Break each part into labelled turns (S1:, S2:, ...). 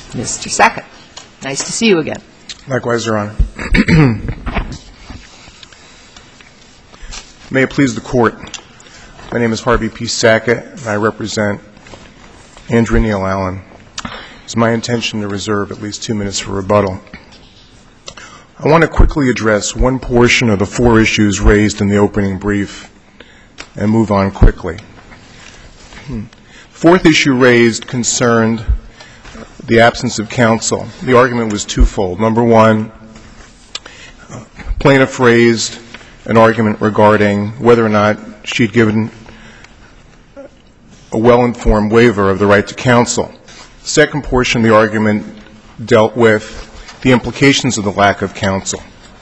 S1: Mr. Sackett, nice to see you again.
S2: Likewise, Your Honor. May it please the Court, my name is Harvey P. Sackett, and I represent Andrea Neal Allen. It's my intention to reserve at least 2 minutes for rebuttal. I want to quickly address one portion of the 4 issues raised in the opening brief and move on quickly. Fourth issue raised concerned the absence of counsel. The argument was twofold. Number one, plaintiff raised an argument regarding whether or not she'd given a well-informed waiver of the right to counsel. The second portion of the argument dealt with the implications of the lack of counsel.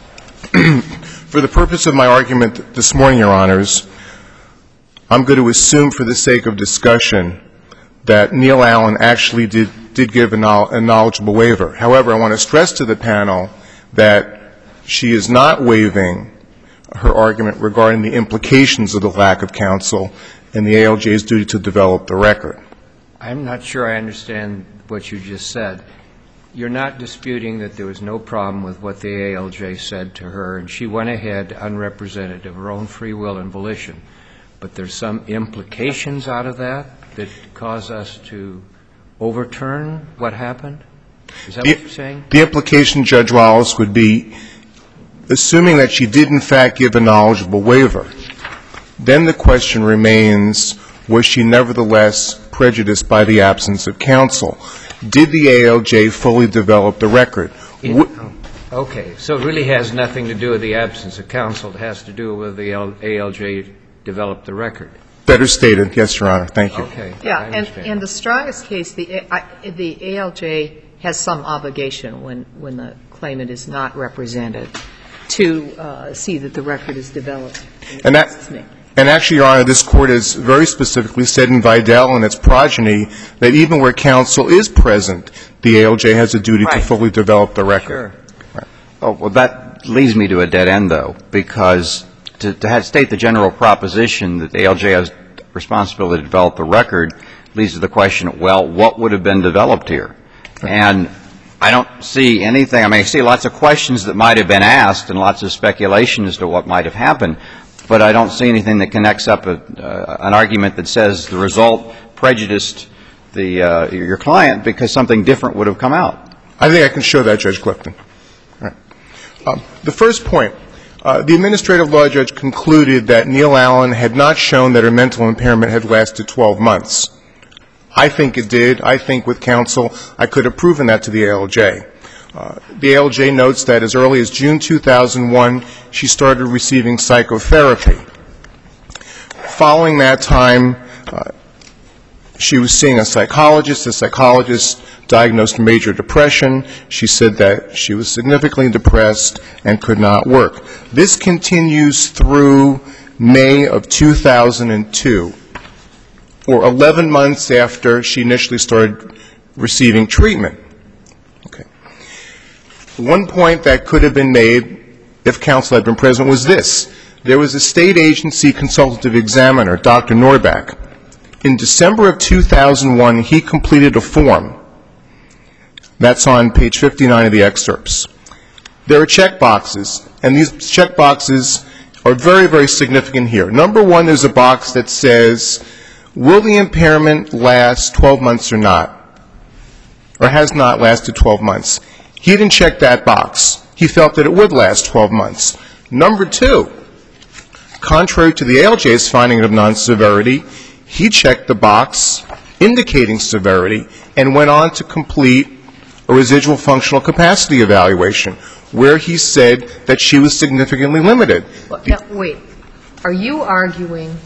S2: For the purpose of my argument this morning, Your Honors, I'm going to assume for the sake of discussion that Neal Allen actually did give a knowledgeable waiver. However, I want to stress to the panel that she is not waiving her argument regarding the implications of the lack of counsel and the ALJ's duty to develop the record.
S3: I'm not sure I understand what you just said. You're not disputing that there was no problem with what the ALJ said to her, and she went ahead unrepresented of her own free will and volition. But there's some implications out of that that cause us to overturn what happened? Is that what you're saying?
S2: The implication, Judge Wallace, would be, assuming that she did in fact give a knowledgeable waiver, then the question remains, was she nevertheless prejudiced by the absence of counsel? Did the ALJ fully develop the record?
S3: Okay. So it really has nothing to do with the absence of counsel. It has to do with the ALJ developed the record.
S2: Better stated. Yes, Your Honor. Thank you.
S3: Okay.
S1: Yeah, and the strongest case, the ALJ has some obligation when the claimant is not represented to see that the record is developed.
S2: And actually, Your Honor, this Court has very specifically said in Vidal and its progeny that even where counsel is present, the ALJ has a duty to fully develop the record.
S3: Sure.
S2: Right.
S4: Oh, well, that leads me to a dead end, though, because to state the general proposition that the ALJ has responsibility to develop the record leads to the question, well, what would have been developed here? And I don't see anything. I mean, I see lots of questions that might have been asked and lots of speculation as to what might have happened, but I don't see anything that connects up an argument that says the result prejudiced your client because something different would have come out.
S2: I think I can show that, Judge Clifton. All right. The first point, the administrative law judge concluded that Neal Allen had not shown that her mental impairment had lasted 12 months. I think it did. I think with counsel I could have proven that to the ALJ. The ALJ notes that as early as June 2001, she started receiving psychotherapy. Following that time, she was seeing a psychologist. The psychologist diagnosed major depression. She said that she was significantly depressed and could not work. This continues through May of 2002, or 11 months after she initially started receiving treatment. Okay. One point that could have been made if counsel had been present was this. There was a state agency consultative examiner, Dr. Norback. In December of 2001, he completed a form. That's on page 59 of the excerpts. There are check boxes, and these check boxes are very, very significant here. Number one, there's a box that says, will the impairment last 12 months or not, or has not lasted 12 months? He didn't check that box. He felt that it would last 12 months. Number two, contrary to the ALJ's finding of non-severity, he checked the box indicating severity and went on to complete a residual functional capacity evaluation where he said that she was significantly limited.
S1: Now, wait. Are you arguing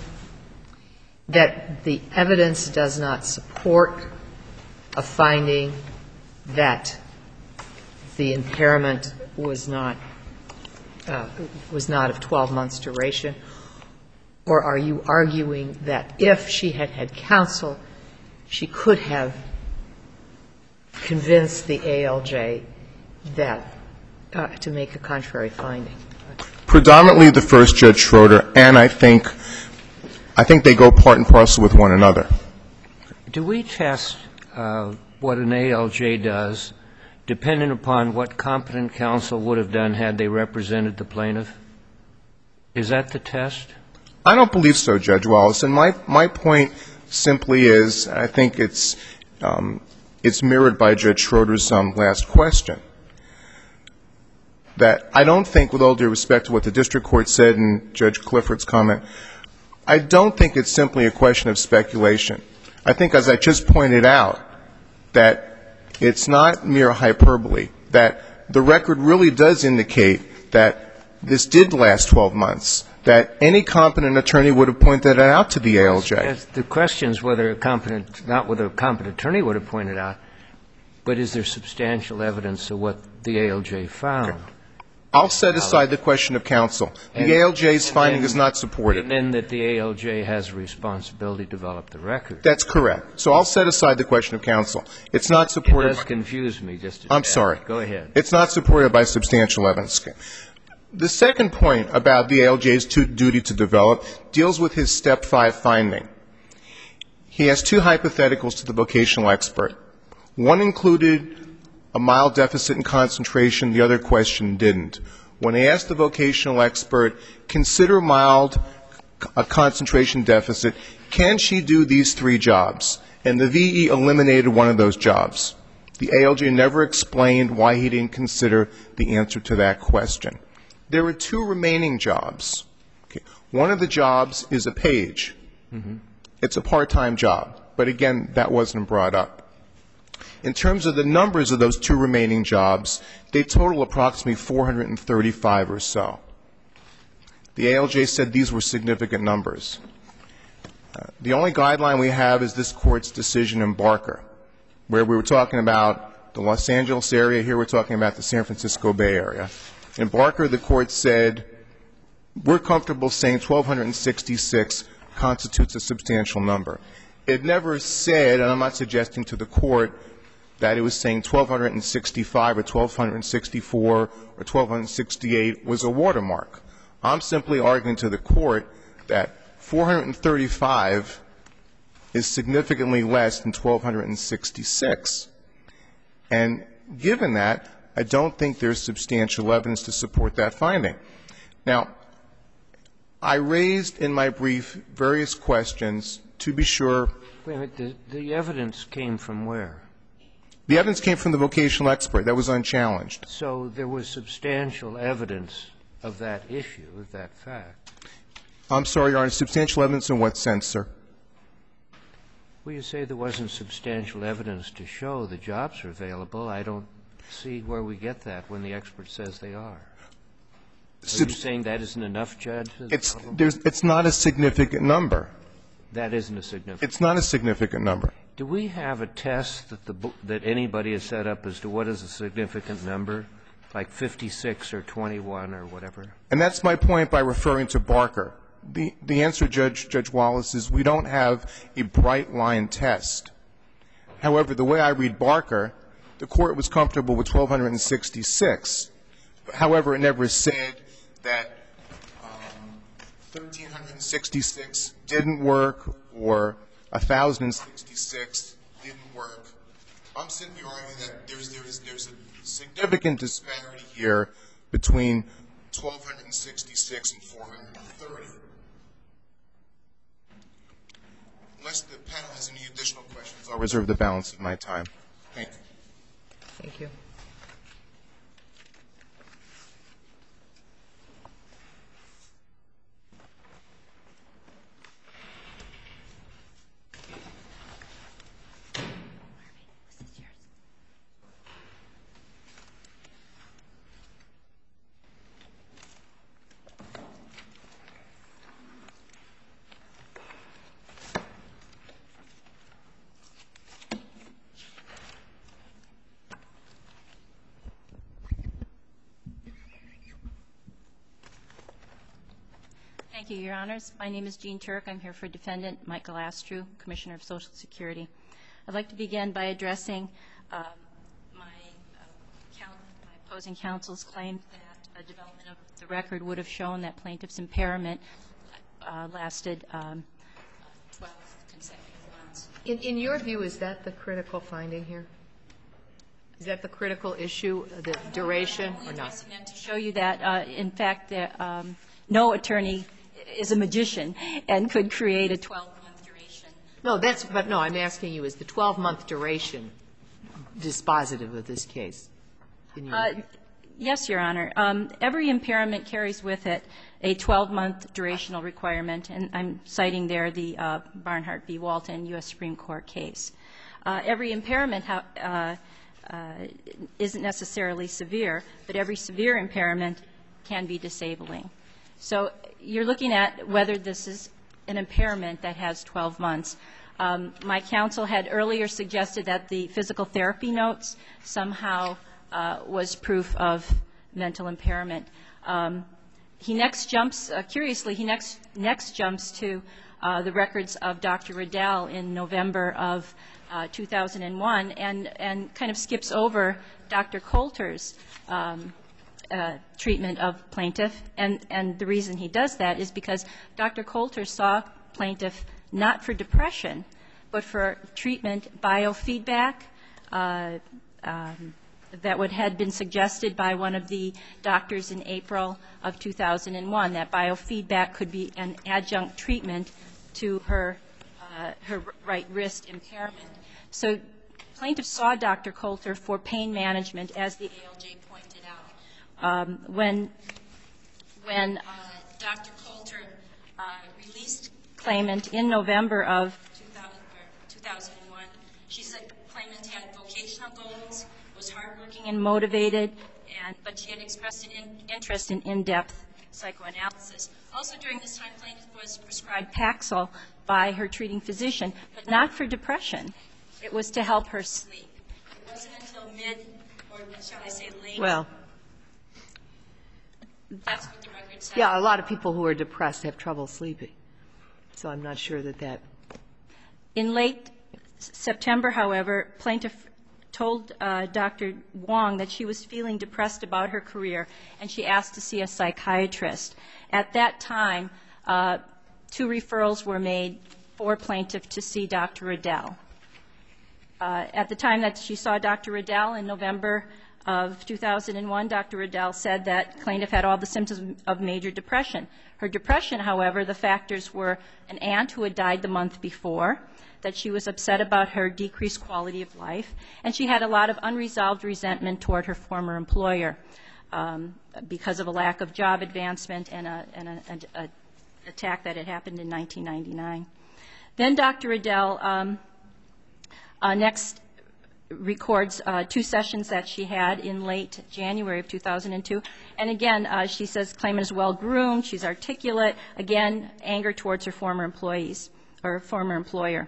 S1: that the evidence does not support a finding that the impairment was not of 12 months duration? Or are you arguing that if she had had counsel, she could have convinced the ALJ that to make a contrary finding?
S2: Predominantly the first, Judge Schroeder, and I think they go part and parcel with one another.
S3: Do we test what an ALJ does, dependent upon what competent counsel would have done had they represented the plaintiff? Is that the test?
S2: I don't believe so, Judge Wallace. And my point simply is, I think it's mirrored by Judge Schroeder's last question, that I don't think, with all due respect to what the district court said and Judge Clifford's comment, I don't think it's simply a question of speculation. I think, as I just pointed out, that it's not mere hyperbole, that the record really does indicate that this did last 12 months, that any competent attorney would have pointed that out to the ALJ.
S3: The question is whether a competent, not whether a competent attorney would have pointed out, but is there substantial evidence of what the ALJ found?
S2: Okay. I'll set aside the question of counsel. The ALJ's finding is not supported.
S3: And then that the ALJ has a responsibility to develop the record.
S2: That's correct. So I'll set aside the question of counsel. It's not supported.
S3: It does confuse me just a bit.
S2: I'm sorry.
S3: Go ahead.
S2: It's not supported by substantial evidence. The second point about the ALJ's duty to develop deals with his Step 5 finding. He has two hypotheticals to the vocational expert. One included a mild deficit in concentration. The other question didn't. When he asked the vocational expert, consider mild a concentration deficit, can she do these three jobs? And the VE eliminated one of those jobs. The ALJ never explained why he didn't consider the answer to that question. There are two remaining jobs. Okay. One of the jobs is a page. Mm-hmm. It's a part-time job. But again, that wasn't brought up. In terms of the numbers of those two remaining jobs, they total approximately 435 or so. The ALJ said these were significant numbers. The only guideline we have is this Court's decision in Barker, where we were talking about the Los Angeles area. Here we're talking about the San Francisco Bay Area. In Barker, the Court said, we're comfortable saying 1,266 constitutes a substantial number. It never said, and I'm not suggesting to the Court, that it was saying 1,265 or 1,264 or 1,268 was a watermark. I'm simply arguing to the Court that 435 is significantly less than 1,266. And given that, I don't think there's substantial evidence to support that finding. Now, I raised in my brief various questions to be sure.
S3: Wait a minute. The evidence came from where?
S2: The evidence came from the vocational expert. That was unchallenged.
S3: So there was substantial evidence of that issue, of that fact.
S2: I'm sorry, Your Honor. Substantial evidence in what sense, sir?
S3: Well, you say there wasn't substantial evidence to show the jobs are available. I don't see where we get that when the expert says they are. Are you saying that isn't enough, Judge?
S2: It's not a significant number.
S3: That isn't a significant number.
S2: It's not a significant number.
S3: Do we have a test that anybody has set up as to what is a significant number, like 56 or 21 or whatever?
S2: And that's my point by referring to Barker. The answer, Judge Wallace, is we don't have a bright-line test. However, the way I read Barker, the Court was comfortable with 1,266. However, it never said that 1,366 didn't work or 1,066 didn't work. I'm simply arguing that there's a significant disparity here between 1,266 and 430. Unless the panel has any additional questions, I'll reserve the balance of my time. Thank you.
S1: Thank you.
S5: Thank you, Your Honors. My name is Jean Turk. I'm here for Defendant Michael Astrew, Commissioner of Social Security. I'd like to begin by addressing my opposing counsel's claim that a development of the record would have shown that plaintiff's impairment lasted 12 consecutive months.
S1: In your view, is that the critical finding here? Is that the critical issue, the duration, or not?
S5: I meant to show you that, in fact, no attorney is a magician and could create a 12-month duration.
S1: No, I'm asking you, is the 12-month duration dispositive of this case?
S5: Yes, Your Honor. Every impairment carries with it a 12-month durational requirement, and I'm citing there the Barnhart v. Walton U.S. Supreme Court case. Every impairment isn't necessarily severe, but every severe impairment can be disabling. So you're looking at whether this is an impairment that has 12 months. My counsel had earlier suggested that the physical therapy notes somehow was proof of mental impairment. He next jumps, curiously, he next jumps to the records of Dr. Riddell in November of 2001 and kind of skips over Dr. Coulter's treatment of plaintiff. And the reason he does that is because Dr. Coulter saw plaintiff not for depression, but for treatment biofeedback that had been suggested by one of the doctors in April of 2001, that biofeedback could be an adjunct treatment to her right wrist impairment. So plaintiff saw Dr. Coulter for pain management, as the ALJ pointed out. When Dr. Coulter released claimant in November of 2001, she said claimant had vocational goals, was hardworking and motivated, but she had expressed an interest in in-depth psychoanalysis. Also during this time, plaintiff was prescribed Paxil by her treating physician, but not for depression. It was to help her sleep. It wasn't until mid, or shall I say late.
S1: Well,
S5: that's what the record said.
S1: yeah, a lot of people who are depressed have trouble sleeping. So I'm not sure that.
S5: In late September, however, plaintiff told Dr. Wong that she was feeling depressed about her career, and she asked to see a psychiatrist. At that time, 2 referrals were made for plaintiff to see Dr. Riddell. At the time that she saw Dr. Riddell in November of 2001, Dr. Riddell said that plaintiff had all the symptoms of major depression. Her depression, however, the factors were an aunt who had died the month before, that she was upset about her decreased quality of life, and she had a lot of unresolved resentment toward her former employer because of a lack of job advancement and an attack that had happened in 1999. Then Dr. Riddell next records 2 sessions that she had in late January of 2002. And again, she says claimant is well-groomed, she's articulate, again, anger towards her former employees or former employer.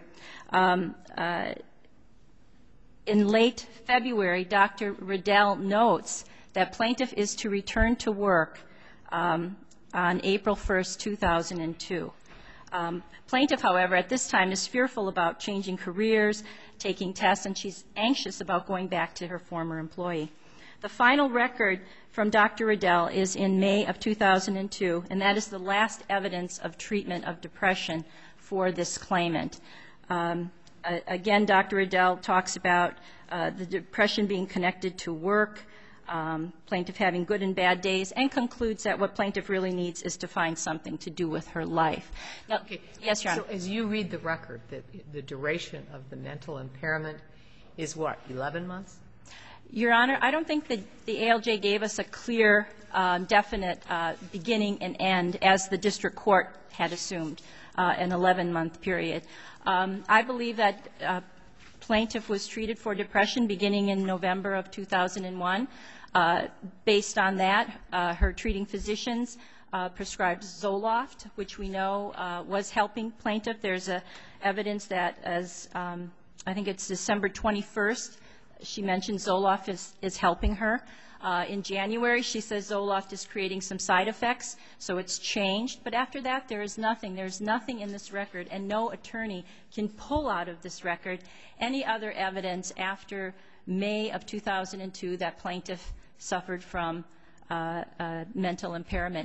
S5: In late February, Dr. Riddell notes that plaintiff is to return to work on April 1st, 2002. Plaintiff, however, at this time is fearful about changing careers, taking tests, and she's anxious about going back to her former employee. The final record from Dr. Riddell is in May of 2002, and that is the last evidence of treatment of depression for this claimant. Again, Dr. Riddell talks about the depression being connected to work, plaintiff having good and bad days, and concludes that what plaintiff really needs is to find something to do with her life. Now,
S1: Okay.
S5: Yes, Your Honor.
S1: So as you read the record, the duration of the mental impairment is what, 11 months?
S5: Your Honor, I don't think that the ALJ gave us a clear, definite beginning and end, as the district court had assumed, an 11-month period. I believe that plaintiff was treated for depression beginning in November of 2001. Based on that, her treating physicians prescribed Zoloft, which we know was helping plaintiff. There's evidence that as I think it's December 21st, she mentioned Zoloft is helping her. In January, she says Zoloft is creating some side effects, so it's changed. But after that, there is nothing. There's nothing in this record, and no attorney can pull out of this record any other evidence after May of 2002 that plaintiff suffered from mental impairment.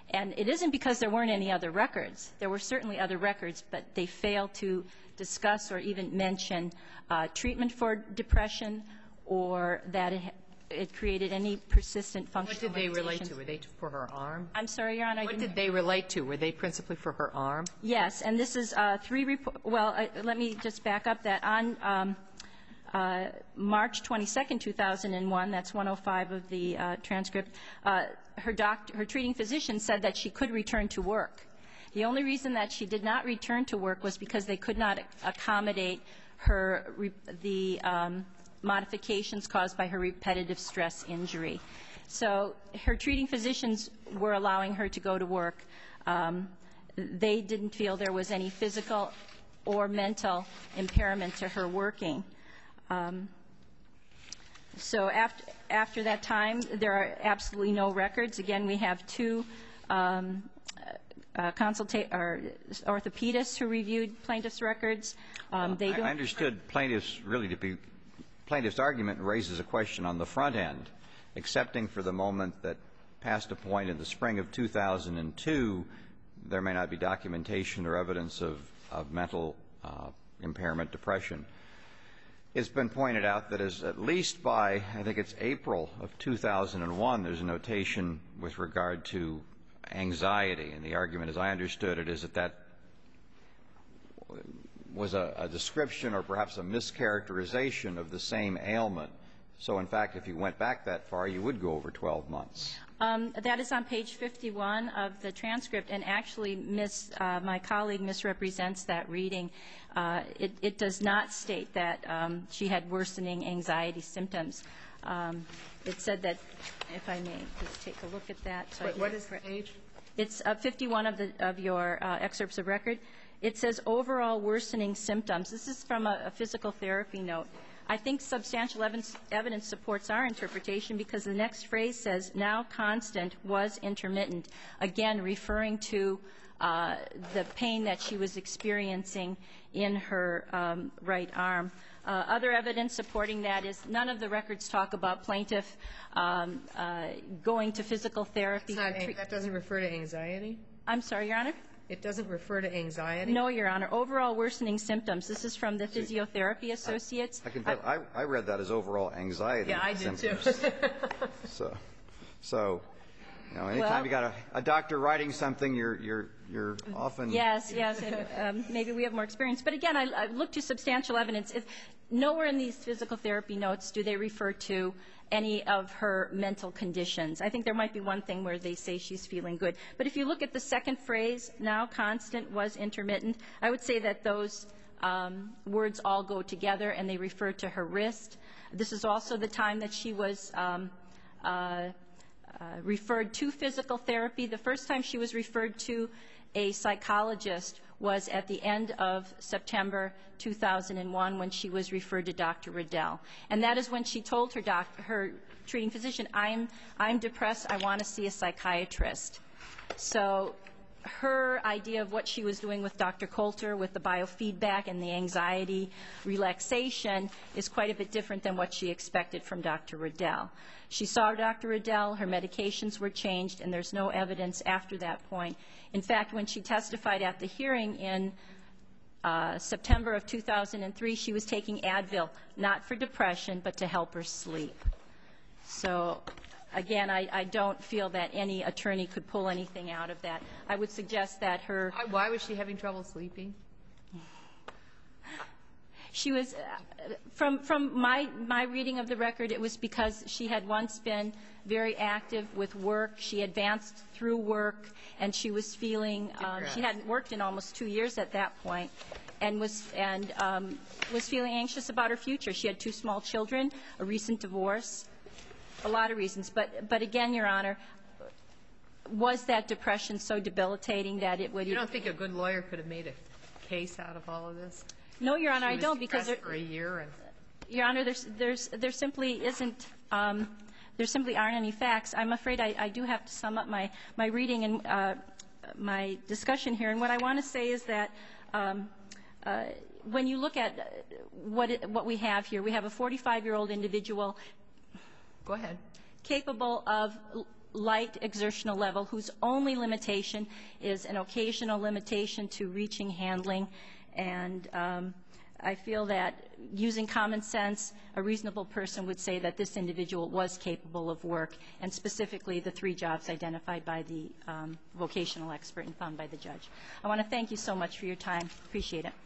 S5: And it isn't because there weren't any other records. There were certainly other records, but they failed to discuss or even mention treatment for depression or that it created any persistent functional limitations.
S1: What did they relate to? Were they for her arm?
S5: I'm sorry, Your Honor.
S1: What did they relate to? Were they principally for her arm?
S5: Yes, and this is let me just back up that on March 22nd, 2001, that's 105 of the transcript, her treating physician said that she could return to work. The only reason that she did not return to work was because they could not accommodate the modifications caused by her repetitive stress injury. So her treating physicians were allowing her to go to work. They didn't feel there was any physical or mental impairment to her working. So after that time, there are absolutely no records. Again, we have two orthopedists who reviewed plaintiff's records.
S4: I understood plaintiff's argument raises a question on the front end, accepting for the moment that past a point in the spring of 2002, there may not be documentation or evidence of mental impairment, depression. It's been pointed out that at least by, I think it's April of 2001, there's a notation with regard to anxiety. And the argument, as I understood it, is that was a description or perhaps a mischaracterization of the same ailment. So, in fact, if you went back that far, you would go over 12 months.
S5: That is on page 51 of the transcript, and actually my colleague misrepresents that reading. It does not state that she had worsening anxiety symptoms. It said that, if I may just take a look at that.
S1: What is the page?
S5: It's 51 of your excerpts of record. It says overall worsening symptoms. This is from a physical therapy note. I think substantial evidence supports our interpretation because the next phrase says, now constant was intermittent, again referring to the pain that she was experiencing in her right arm. Other evidence supporting that is none of the records talk about plaintiff going to physical therapy.
S1: That doesn't refer to anxiety?
S5: I'm sorry, Your Honor?
S1: It doesn't refer to anxiety?
S5: No, Your Honor. Overall worsening symptoms. This is from the Physiotherapy Associates.
S4: I can tell. I read that as overall anxiety.
S1: Yeah, I did too.
S4: So, you know, anytime you got a doctor writing something, you're often.
S5: Yes. Maybe we have more experience. But again, I look to substantial evidence. Nowhere in these physical therapy notes do they refer to any of her mental conditions. I think there might be one thing where they say she's feeling good. But if you look at the second phrase, now constant was intermittent, I would say that those words all go together and they refer to her wrist. This is also the time that she was referred to physical therapy. The first time she was referred to a psychologist was at the end of September 2001 when she was referred to Dr. Riddell. And that is when she told her treating physician, I'm depressed, I want to see a psychiatrist. So her idea of what she was doing with Dr. Coulter, with the biofeedback and the anxiety relaxation, is quite a bit different than what she expected from Dr. Riddell. She saw Dr. Riddell, her medications were changed, and there's no evidence after that point. In fact, when she testified at the hearing in September of 2003, she was taking Advil, not for depression, but to help her sleep. So again, I don't feel that any attorney could pull anything out of that. I would suggest that her...
S1: Why was she having trouble sleeping?
S5: She was, from my reading of the record, it was because she had once been very active with work. She advanced through work, and she was feeling, she hadn't worked in almost 2 years at that point, and was feeling anxious about her future. She had 2 small children, a recent divorce, a lot of reasons. But again, Your Honor, was that depression so debilitating that it would...
S1: You don't think a good lawyer could have made a case out of all of this?
S5: No, Your Honor, I don't, because...
S1: She was depressed for a year and...
S5: Your Honor, there simply isn't, there simply aren't any facts. I'm afraid I do have to sum up my reading and my discussion here. And what I want to say is that when you look at what we have here, we have a 45-year-old individual...
S1: Go ahead.
S5: ...capable of light exertional level, whose only limitation is an occasional limitation to reaching, handling, and I feel that using common sense, a reasonable person would say that this individual was capable of work, and specifically the 3 jobs identified by the vocational expert and found by the judge. I want to thank you so much for your time. Appreciate it.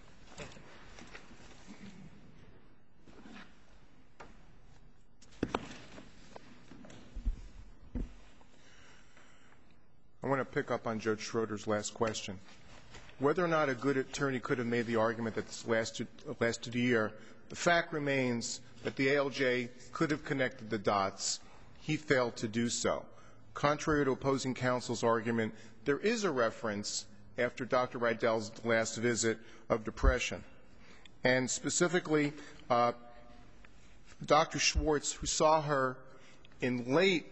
S2: I want to pick up on Judge Schroeder's last question. Whether or not a good attorney could have made the argument that this lasted a year, the fact remains that the ALJ could have connected the dots. He failed to do so. Contrary to opposing counsel's argument, there is a reference after Dr. Rydell's last visit of depression. And specifically, Dr. Schwartz, who saw her in late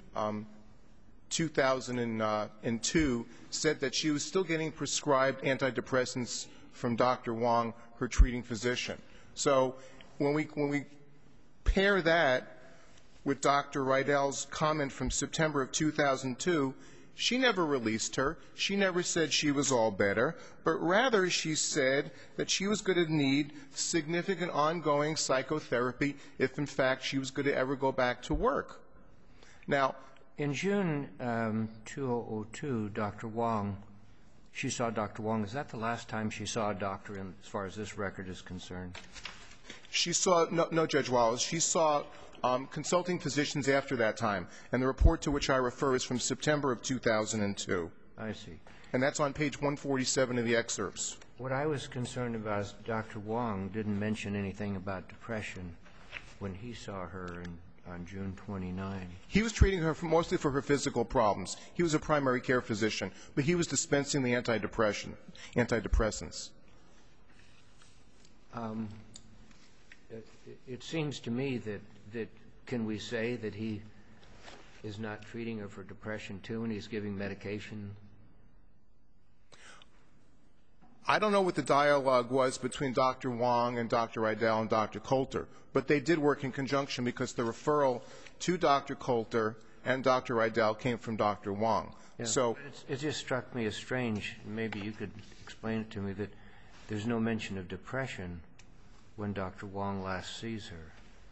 S2: 2002, said that she was still getting prescribed antidepressants from Dr. Wong, her treating physician. So when we pair that with Dr. Rydell's comment from September of 2002, she never released her. She never said she was all better, but rather she said that she was going to need significant ongoing psychotherapy if, in fact, she was going to ever go back to work. Now,
S3: in June 2002, Dr. Wong, she saw Dr. Wong. Is that the last time she saw a doctor as far as this record is concerned?
S2: She saw, no, Judge Wallace, she saw consulting physicians after that time. And the report to which I refer is from September of 2002.
S3: I see.
S2: And that's on page 147 of the excerpts.
S3: What I was concerned about is Dr. Wong didn't mention anything about depression when he saw her on June 29.
S2: He was treating her mostly for her physical problems. He was a primary care physician, but he was dispensing the antidepressants.
S3: It seems to me that can we say that he is not treating her for depression, too, and he's giving medication?
S2: I don't know what the dialogue was between Dr. Wong and Dr. Rydell and Dr. Coulter, but they did work in conjunction because the referral to Dr. Coulter and Dr. Rydell came from Dr. Wong.
S3: Yeah.
S2: So
S3: it just struck me as strange, maybe you could explain it to me, that there's no mention of depression when Dr. Wong last sees her.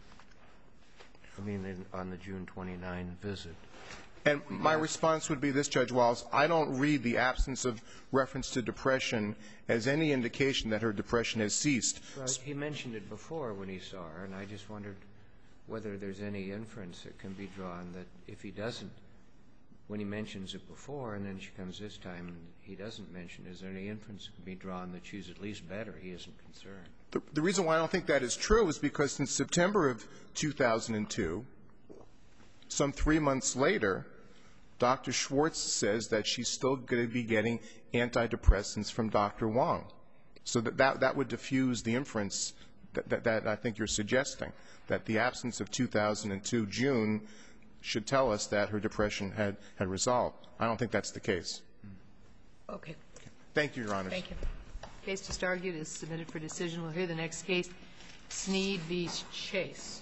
S3: I mean, on the June 29 visit.
S2: And my response would be this, Judge Wallace. I don't read the absence of reference to depression as any indication that her depression has ceased.
S3: Well, he mentioned it before when he saw her, and I just wondered whether there's any inference that can be drawn that if he doesn't, when he mentions it before and then she comes this time and he doesn't mention it, is there any inference that can be drawn that she's at least better? He isn't concerned.
S2: The reason why I don't think that is true is because since September of 2002, some 3 months later, Dr. Schwartz says that she's still going to be getting antidepressants from Dr. Wong. So that would diffuse the inference that I think you're suggesting, that the absence of 2002 June should tell us that her depression had resolved. I don't think that's the case.
S1: Okay.
S2: Thank you, Your Honors.
S1: Thank you. The case just argued is submitted for decision. We'll hear the next case, Sneed v. Chase.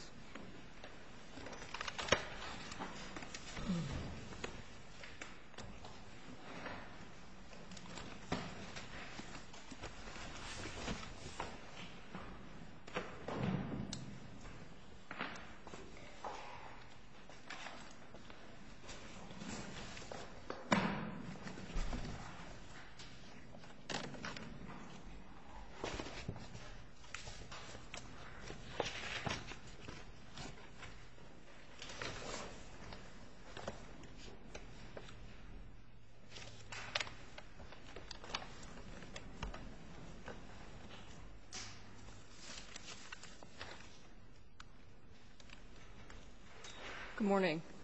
S6: Good morning.